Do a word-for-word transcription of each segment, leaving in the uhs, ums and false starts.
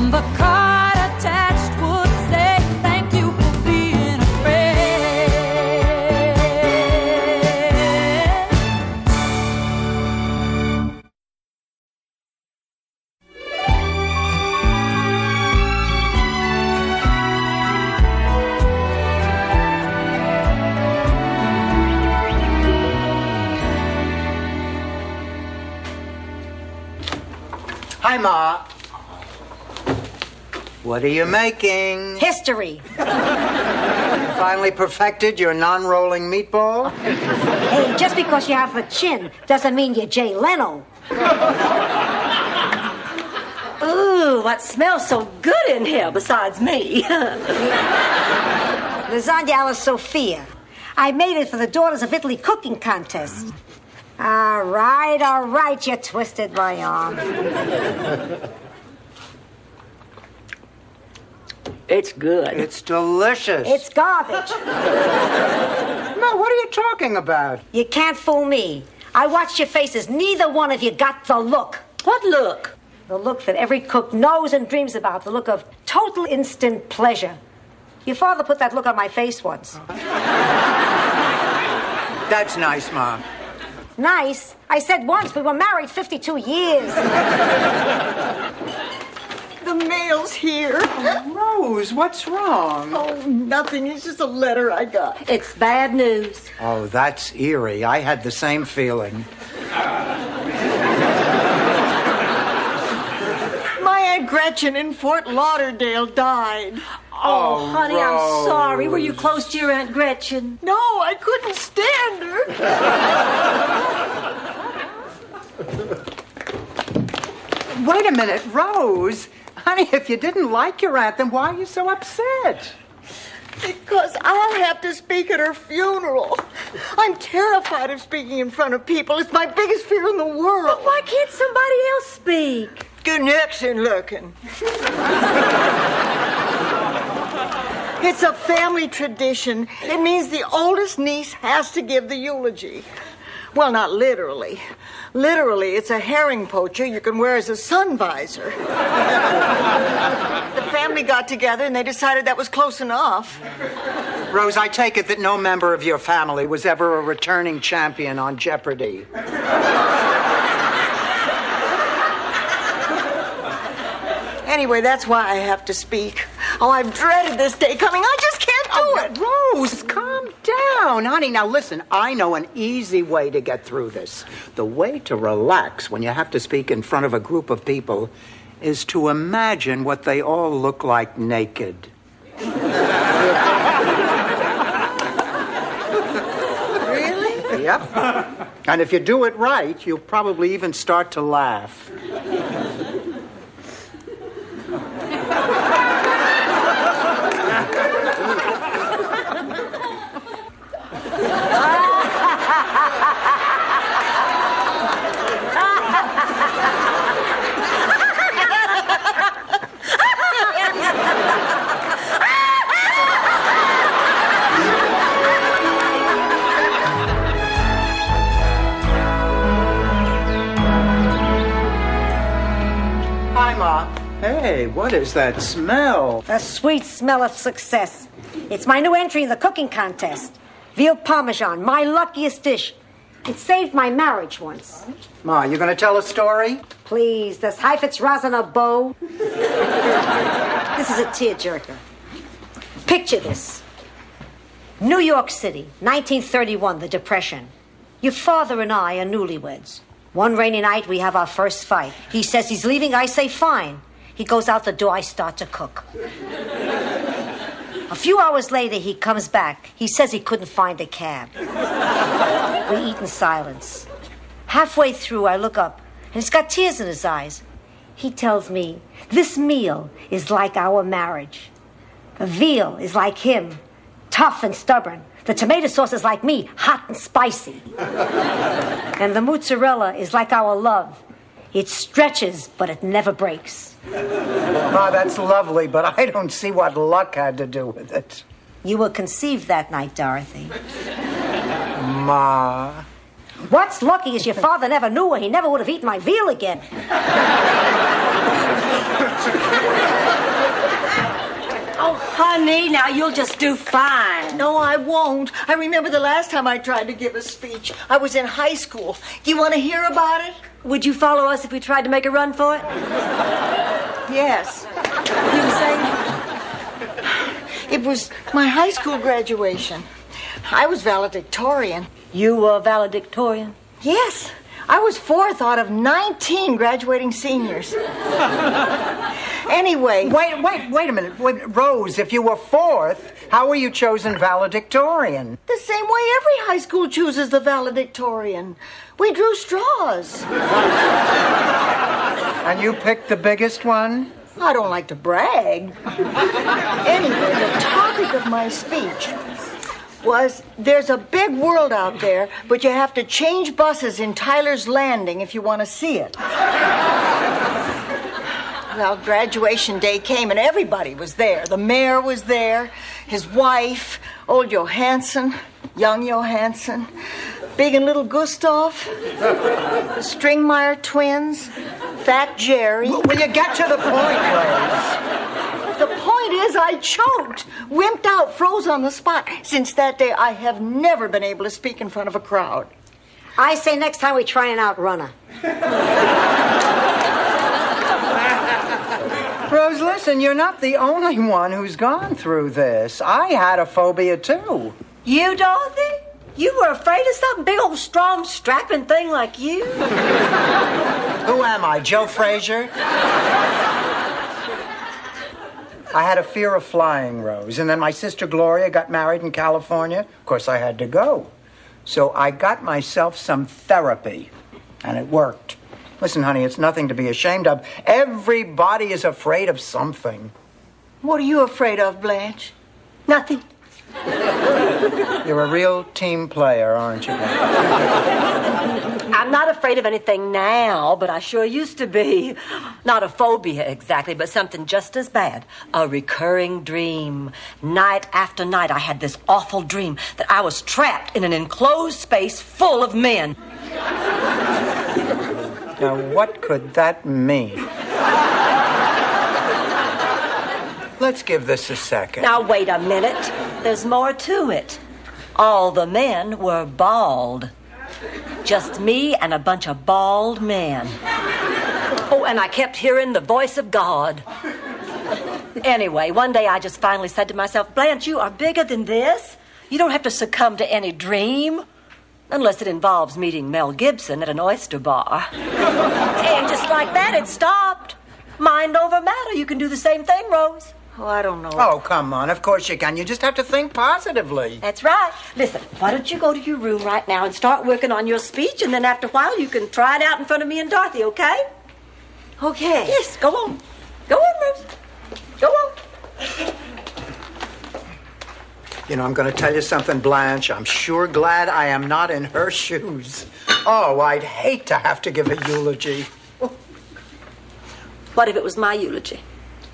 And the card attached would say, thank you for being a Hi, Ma. What are you making? History. Finally perfected your non-rolling meatball? Hey, just because you have a chin doesn't mean you're Jay Leno. Ooh, what smells so good in here besides me? Lasagna alla Sofia. I made it for the Daughters of Italy cooking contest. All right, all right, you twisted my arm. It's good. It's delicious. It's garbage. Ma, what are you talking about? You can't fool me. I watched your faces. Neither one of you got the look. What look? The look that every cook knows and dreams about. The look of total instant pleasure. Your father put that look on my face once. That's nice, Ma. Nice? I said once. We were married fifty-two years. The mail's here. Oh, Rose, what's wrong? Oh, nothing. It's just a letter I got. It's bad news. Oh, that's eerie. I had the same feeling. My Aunt Gretchen in Fort Lauderdale died. Oh, Oh, honey, Rose. I'm sorry. Were you close to your Aunt Gretchen? No, I couldn't stand her. Wait a minute, Rose. Honey, if you didn't like your aunt, then why are you so upset? Because I'll have to speak at her funeral. I'm terrified of speaking in front of people. It's my biggest fear in the world. Why can't somebody else speak? Connection looking. It's a family tradition. It means the oldest niece has to give the eulogy. Well, not literally. Literally, it's a herring poacher you can wear as a sun visor. The family got together and they decided that was close enough. Rose, I take it that no member of your family was ever a returning champion on Jeopardy. Anyway, that's why I have to speak. Oh, I've dreaded this day coming. I just can't do Oh, it. Rose, calm down. Honey, now listen, I know an easy way to get through this. The way to relax when you have to speak in front of a group of people is to imagine what they all look like naked. Really? Yep. And if you do it right, you'll probably even start to laugh. Hi, Ma. Hey, what is that smell? The sweet smell of success. It's my new entry in the cooking contest. Veal Parmesan, my luckiest dish. It saved my marriage once. Ma, you gonna tell a story? Please, does Heifetz rosin a bow? This is a tearjerker. Picture this. New York City, nineteen thirty-one, the Depression. Your father and I are newlyweds. One rainy night, we have our first fight. He says he's leaving, I say fine. He goes out the door, I start to cook. A few hours later, he comes back. He says he couldn't find a cab. We eat in silence. Halfway through, I look up, and he's got tears in his eyes. He tells me, this meal is like our marriage. The veal is like him, tough and stubborn. The tomato sauce is like me, hot and spicy. And the mozzarella is like our love. It stretches, but it never breaks. Ma, that's lovely, but I don't see what luck had to do with it. You were conceived that night, Dorothy. Ma. What's lucky is your father never knew, or he never would have eaten my veal again. Honey, now you'll just do fine. No, I won't. I remember the last time I tried to give a speech. I was in high school. Do you want to hear about it? Would you follow us if we tried to make a run for it? Yes. You were saying? It was my high school graduation. I was valedictorian. You were valedictorian? Yes. I was fourth out of nineteen graduating seniors. Anyway. Wait, wait, wait a minute. Wait, Rose, if you were fourth, how were you chosen valedictorian? The same way every high school chooses the valedictorian. We drew straws. And you picked the biggest one? I don't like to brag. Anyway, the topic of my speech was there's a big world out there, but you have to change buses in Tyler's Landing if you want to see it. Well, graduation day came and everybody was there. The mayor was there, his wife, old Johansson, young Johansson, Big and Little Gustav, the Stringmeyer twins, Fat Jerry. Will, will you get to the point, Rose? The point is I choked, wimped out, froze on the spot. Since that day, I have never been able to speak in front of a crowd. I say next time we try and outrun her. Rose, listen, you're not the only one who's gone through this. I had a phobia, too. You, Dorothy? You were afraid of some big old strong strapping thing like you? Who am I, Joe Frazier? I had a fear of flying, Rose, and then my sister Gloria got married in California. Of course, I had to go. So I got myself some therapy, and it worked. Listen, honey, it's nothing to be ashamed of. Everybody is afraid of something. What are you afraid of, Blanche? Nothing. You're a real team player, aren't you, Blanche? I'm not afraid of anything now, but I sure used to be. Not a phobia exactly, but something just as bad. A recurring dream. Night after night, I had this awful dream that I was trapped in an enclosed space full of men. Now, what could that mean? Let's give this a second. Now, wait a minute. There's more to it. All the men were bald. Just me and a bunch of bald men. Oh, and I kept hearing the voice of God. Anyway, one day I just finally said to myself, Blanche, you are bigger than this. You don't have to succumb to any dream. Unless it involves meeting Mel Gibson at an oyster bar. And just like that, it stopped. Mind over matter. You can do the same thing, Rose. Oh, I don't know. Oh, come on. Of course you can. You just have to think positively. That's right. Listen, why don't you go to your room right now and start working on your speech, and then after a while you can try it out in front of me and Dorothy, okay? Okay. Yes, go on. Go on, Rose. Go on. You know, I'm going to tell you something, Blanche. I'm sure glad I am not in her shoes. Oh, I'd hate to have to give a eulogy. What if it was my eulogy?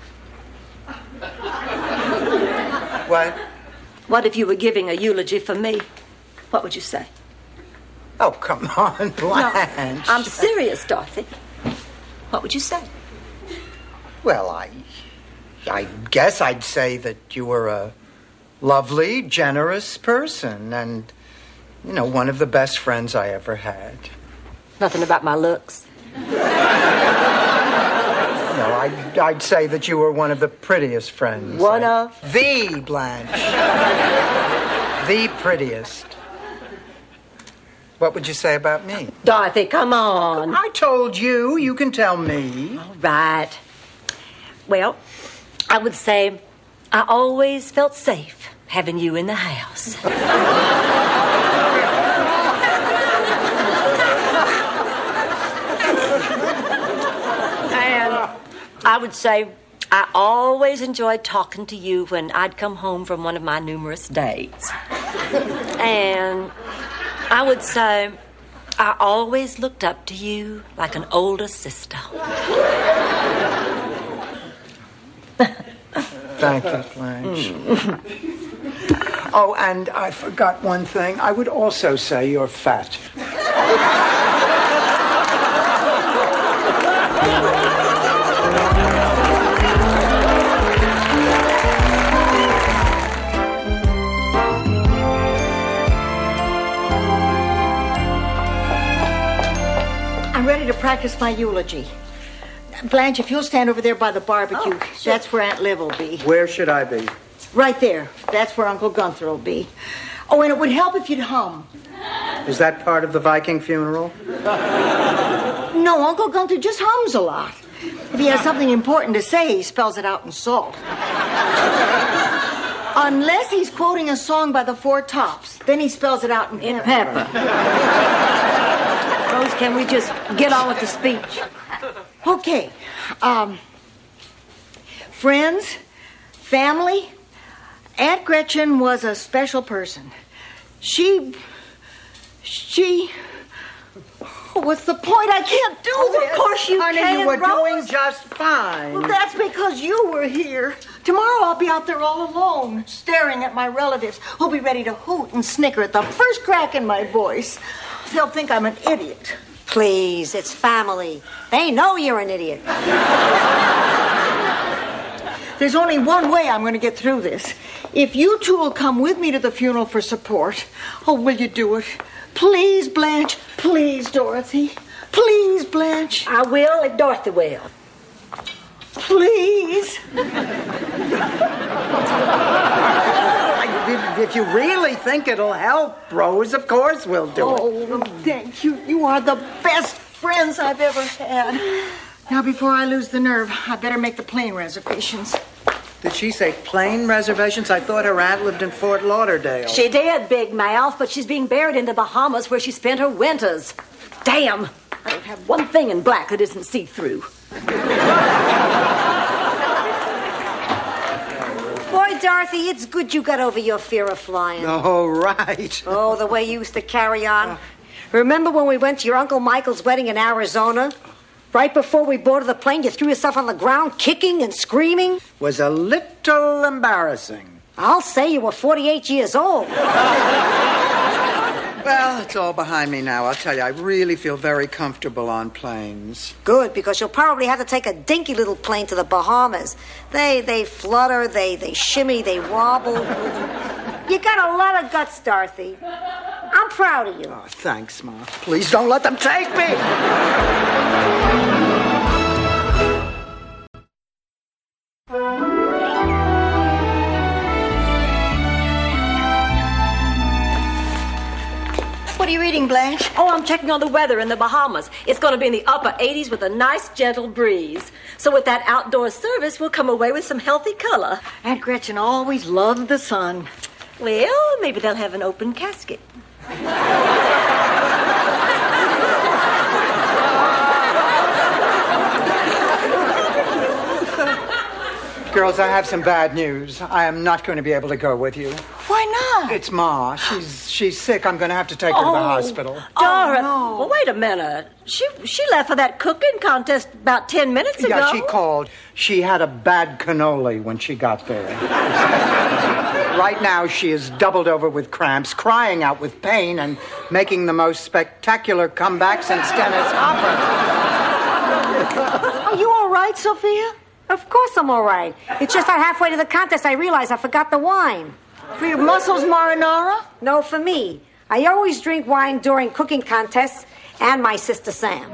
What? What if you were giving a eulogy for me? What would you say? Oh, come on, Blanche. No, I'm serious, Dorothy. What would you say? Well, I... I guess I'd say that you were a lovely, generous person and, you know, one of the best friends I ever had. Nothing about my looks? No, I'd, I'd say that you were one of the prettiest friends. One I, of? The, Blanche. The prettiest. What would you say about me? Dorothy, come on. I told you. You can tell me. All right. Well, I would say I always felt safe having you in the house. And I would say I always enjoyed talking to you when I'd come home from one of my numerous dates. And I would say I always looked up to you like an older sister. Thank you, Blanche. Oh, and I forgot one thing. I would also say you're fat. practice my eulogy. Blanche, if you'll stand over there by the barbecue, Oh, sure. that's where Aunt Liv will be. Where should I be? Right there. That's where Uncle Gunther will be. Oh, and it would help if you'd hum. Is that part of the Viking funeral? No, Uncle Gunther just hums a lot. If he has something important to say, he spells it out in salt. Unless he's quoting a song by the Four Tops. Then he spells it out in, In pepper. pepper. Rose, can we just get on with the speech? Okay. Um, friends, family, Aunt Gretchen was a special person. She... She... Oh, what's the point? I can't do Oh, this. of course you Honey, can, you were Rose. doing just fine. Well, that's because you were here. Tomorrow I'll be out there all alone, staring at my relatives who'll be ready to hoot and snicker at the first crack in my voice. They'll think I'm an idiot. Please, it's family. They know you're an idiot. There's only one way I'm going to get through this. If you two will come with me to the funeral for support. Oh, will you do it? Please, Blanche. Please, Dorothy. Please, Blanche. I will if Dorothy will. Please. If, if you really think it'll help, Rose, of course we'll do it. Oh, thank you. You are the best friends I've ever had. Now, before I lose the nerve, I better make the plane reservations. Did she say plane reservations? I thought her aunt lived in Fort Lauderdale. She did, Big Mouth, but she's being buried in the Bahamas where she spent her winters. Damn! I don't have one thing in black that isn't see-through. Boy, Dorothy, it's good you got over your fear of flying. Oh, right. Oh, the way you used to carry on. Remember when we went to your Uncle Michael's wedding in Arizona? Right before we boarded the plane, you threw yourself on the ground, kicking and screaming. Was a little embarrassing. I'll say you were forty-eight years old. Well, it's all behind me now. I'll tell you, I really feel very comfortable on planes. Good, because you'll probably have to take a dinky little plane to the Bahamas. They they flutter, they, they shimmy, they wobble. You got a lot of guts, Dorothy. I'm proud of you. Oh, thanks, Ma. Please don't let them take me! What are you reading, Blanche? Oh, I'm checking on the weather in the Bahamas. It's going to be in the upper eighties with a nice, gentle breeze. So with that outdoor service, we'll come away with some healthy color. Aunt Gretchen always loved the sun. Well, maybe they'll have an open casket. Girls, I have some bad news. I am not going to be able to go with you. Why not? It's Ma. She's she's sick. I'm going to have to take her to the hospital. Dorothy. no. Well, wait a minute. She she left for that cooking contest about ten minutes ago. Yeah, she called. She had a bad cannoli when she got there. Right now, she is doubled over with cramps, crying out with pain, and making the most spectacular comeback since Dennis Hopper. Are you all right, Sophia? Of course I'm all right. It's just that halfway to the contest I realized I forgot the wine. For your muscles, marinara? No, for me. I always drink wine during cooking contests and my sister Sam.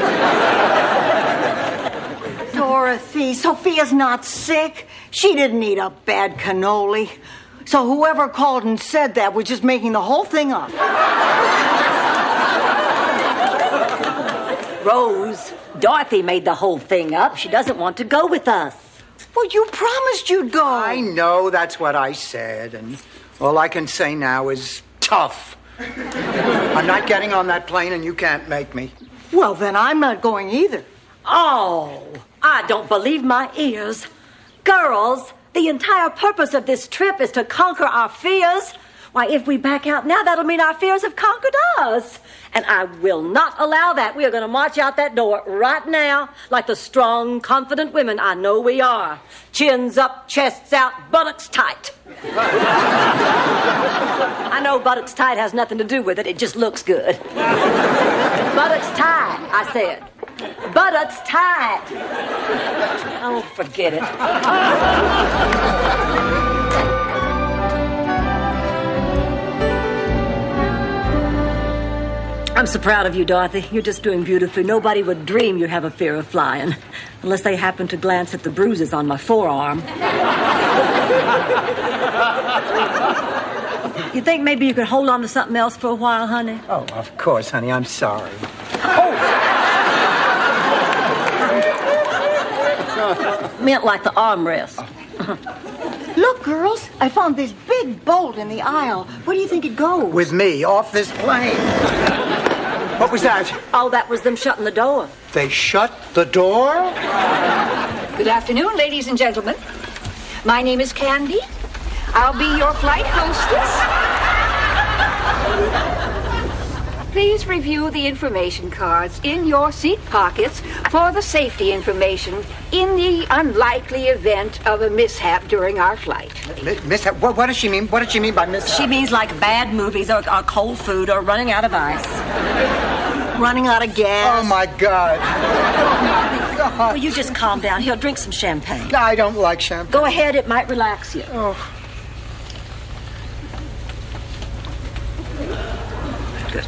Dorothy, Sophia's not sick. She didn't eat a bad cannoli. So whoever called and said that was just making the whole thing up. Rose, Dorothy made the whole thing up. She doesn't want to go with us. Well, you promised you'd go. I know that's what I said, and all I can say now is tough. I'm not getting on that plane, and you can't make me. Well, then I'm not going either. Oh, I don't believe my ears. Girls, the entire purpose of this trip is to conquer our fears. Why, if we back out now, that'll mean our fears have conquered us. And I will not allow that. We are going to march out that door right now like the strong, confident women I know we are. Chins up, chests out, buttocks tight. I know buttocks tight has nothing to do with it. It just looks good. Buttocks tight, I said. Buttocks tight. Oh, forget it. I'm so proud of you, Dorothy. You're just doing beautifully. Nobody would dream you have a fear of flying, unless they happen to glance at the bruises on my forearm. You think maybe you could hold on to something else for a while, honey? Oh, of course, honey. I'm sorry. Oh. Meant like the armrest. Look, girls, I found this big bolt in the aisle. Where do you think it goes? With me, off this plane. What was that? Oh, that was them shutting the door. They shut the door? Good afternoon, ladies and gentlemen. My name is Candy. I'll be your flight hostess. Please review the information cards in your seat pockets for the safety information in the unlikely event of a mishap during our flight. Mi- mishap? What, what does she mean? What does she mean by mishap? She means like bad movies or, or cold food or running out of ice. Running out of gas. Oh, my God. Oh, my God. Well, you just calm down. He'll drink some champagne. I don't like champagne. Go ahead. It might relax you. Oh. Good.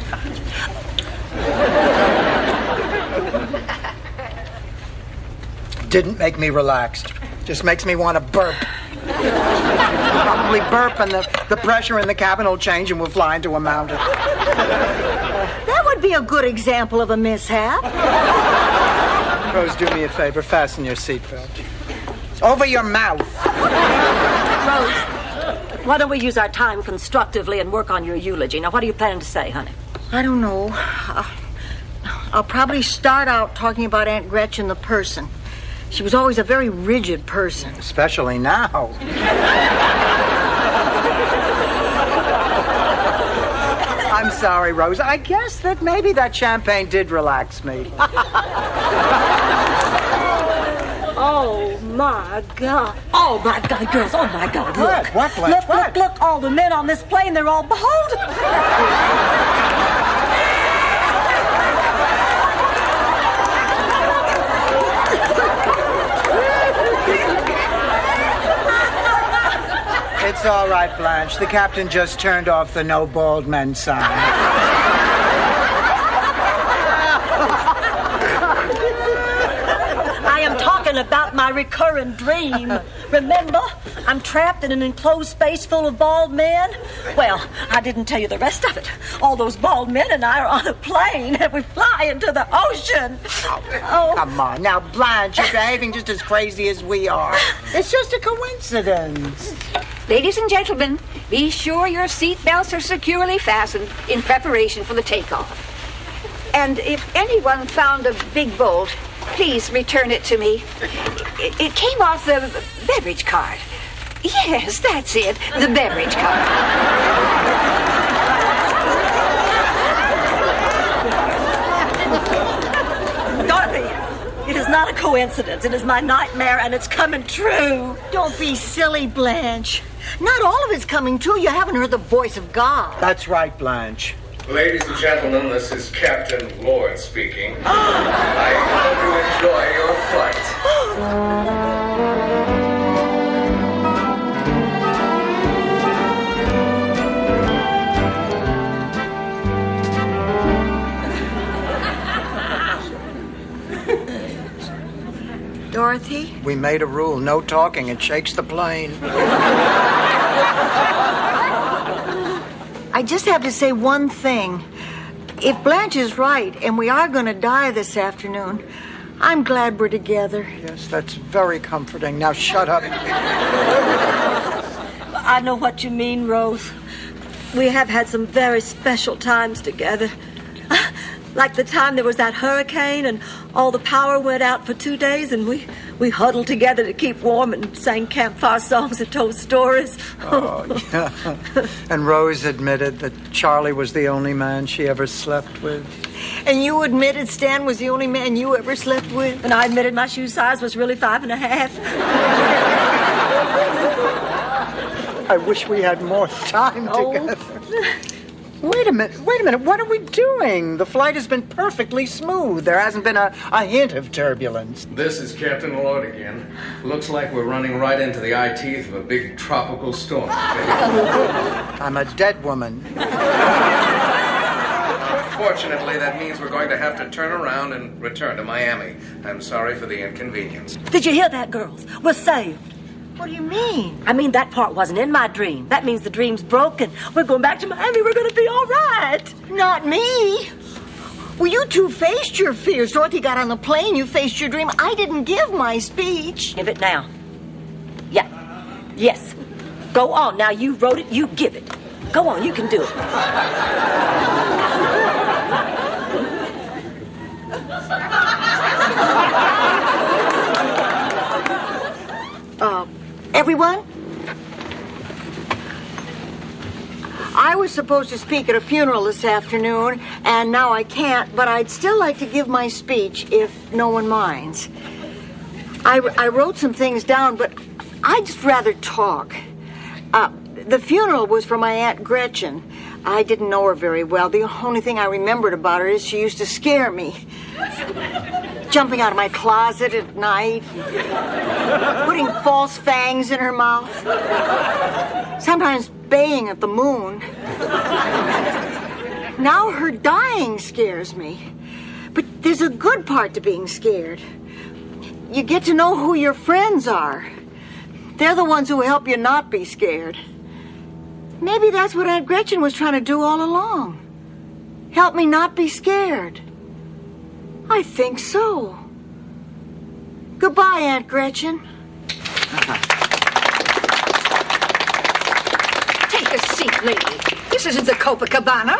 Didn't make me relaxed. Just makes me want to burp. Probably burp and the, the pressure in the cabin will change and we'll fly into a mountain. That would be a good example of a mishap. Rose, do me a favor. Fasten your seatbelt. Over your mouth. Rose, why don't we use our time constructively and work on your eulogy? Now, what are you planning to say, honey? I don't know. I'll, I'll probably start out talking about Aunt Gretchen, the person. She was always a very rigid person. Especially now. I'm sorry, Rose. I guess that maybe that champagne did relax me. Oh, my God. Oh, my God, girls. Oh, my God. Look. What? What, Blanche? Look, What? look, look. All the men on this plane, they're all bald. It's all right, Blanche. The captain just turned off the no bald men sign. I am talking about my recurring dream. Remember, I'm trapped in an enclosed space full of bald men. Well, I didn't tell you the rest of it. All those bald men and I are on a plane and we fly into the ocean. Oh, come on. Now, Blanche, you're behaving just as crazy as we are. It's just a coincidence. Ladies and gentlemen, be sure your seat belts are securely fastened in preparation for the takeoff. And if anyone found a big bolt, please return it to me. It, it came off the beverage cart. Yes, that's it, the beverage cart. Dorothy, it is not a coincidence. It is my nightmare, and it's coming true. Don't be silly, Blanche. Not all of it's coming true. You haven't heard the voice of God. That's right, Blanche. Ladies and gentlemen, this is Captain Lord speaking. I hope you enjoy your flight. Dorothy? We made a rule, no talking. It shakes the plane. I just have to say one thing. If Blanche is right and we are going to die this afternoon, I'm glad we're together. Yes, that's very comforting. Now shut up. I know what you mean, Rose. We have had some very special times together. Like the time there was that hurricane and all the power went out for two days and we, we huddled together to keep warm and sang campfire songs and told stories. Oh, yeah. And Rose admitted that Charlie was the only man she ever slept with. And you admitted Stan was the only man you ever slept with? And I admitted my shoe size was really five and a half. I wish we had more time Oh. together. Wait a minute, wait a minute. What are we doing? The flight has been perfectly smooth. There hasn't been a, a hint of turbulence. This is Captain Lord again. Looks like we're running right into the eye teeth of a big tropical storm. I'm a dead woman. Unfortunately, that means we're going to have to turn around and return to Miami. I'm sorry for the inconvenience. Did you hear that, girls? We're saved. What do you mean? I mean, that part wasn't in my dream. That means the dream's broken. We're going back to Miami. We're going to be all right. Not me. Well, you two faced your fears. Dorothy got on the plane. You faced your dream. I didn't give my speech. Give it now. Yeah. Yes. Go on. Now you wrote it. You give it. Go on. You can do it. Uh, everyone? I was supposed to speak at a funeral this afternoon, and now I can't, but I'd still like to give my speech if no one minds. I, I wrote some things down, but I'd just rather talk. Uh, the funeral was for my Aunt Gretchen. I didn't know her very well. The only thing I remembered about her is she used to scare me. Jumping out of my closet at night, putting false fangs in her mouth, sometimes baying at the moon. Now her dying scares me. But there's a good part to being scared. You get to know who your friends are. They're the ones who help you not be scared. Maybe that's what Aunt Gretchen was trying to do all along. Help me not be scared. I think so. Goodbye, Aunt Gretchen. Take a seat, lady. This isn't the Copacabana.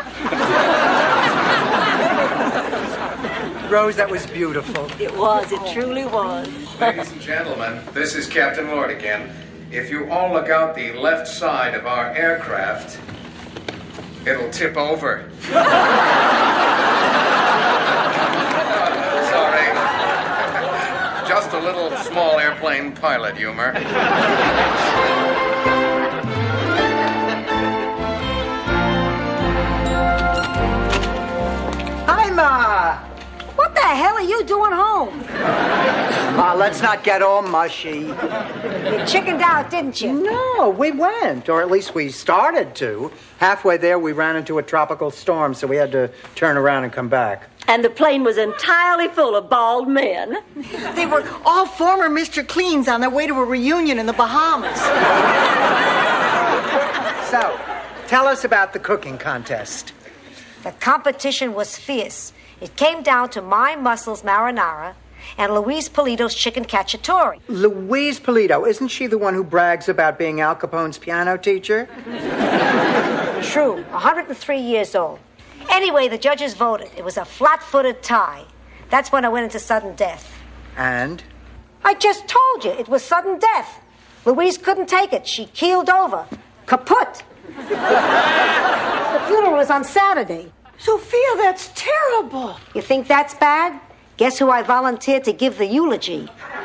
Rose, that was beautiful. It was. It truly was. Ladies and gentlemen, this is Captain Lord again. If you all look out the left side of our aircraft, it'll tip over. Sorry. Just a little small airplane pilot humor. Hi, Ma. What the hell are you doing home? Ma, let's not get all mushy. You chickened out, didn't you? No, we went, or at least we started to. Halfway there, we ran into a tropical storm, so we had to turn around and come back. And the plane was entirely full of bald men. They were all former Mister Cleans on their way to a reunion in the Bahamas. So, tell us about the cooking contest. The competition was fierce. It came down to my mussels marinara and Louise Polito's chicken cacciatore. Louise Polito, isn't she the one who brags about being Al Capone's piano teacher? True, one hundred three years old. Anyway, the judges voted. It was a flat-footed tie. That's when I went into sudden death. And? I just told you, it was sudden death. Louise couldn't take it. She keeled over. Kaput. The funeral was on Saturday. Sophia, that's terrible. You think that's bad? Guess who I volunteered to give the eulogy?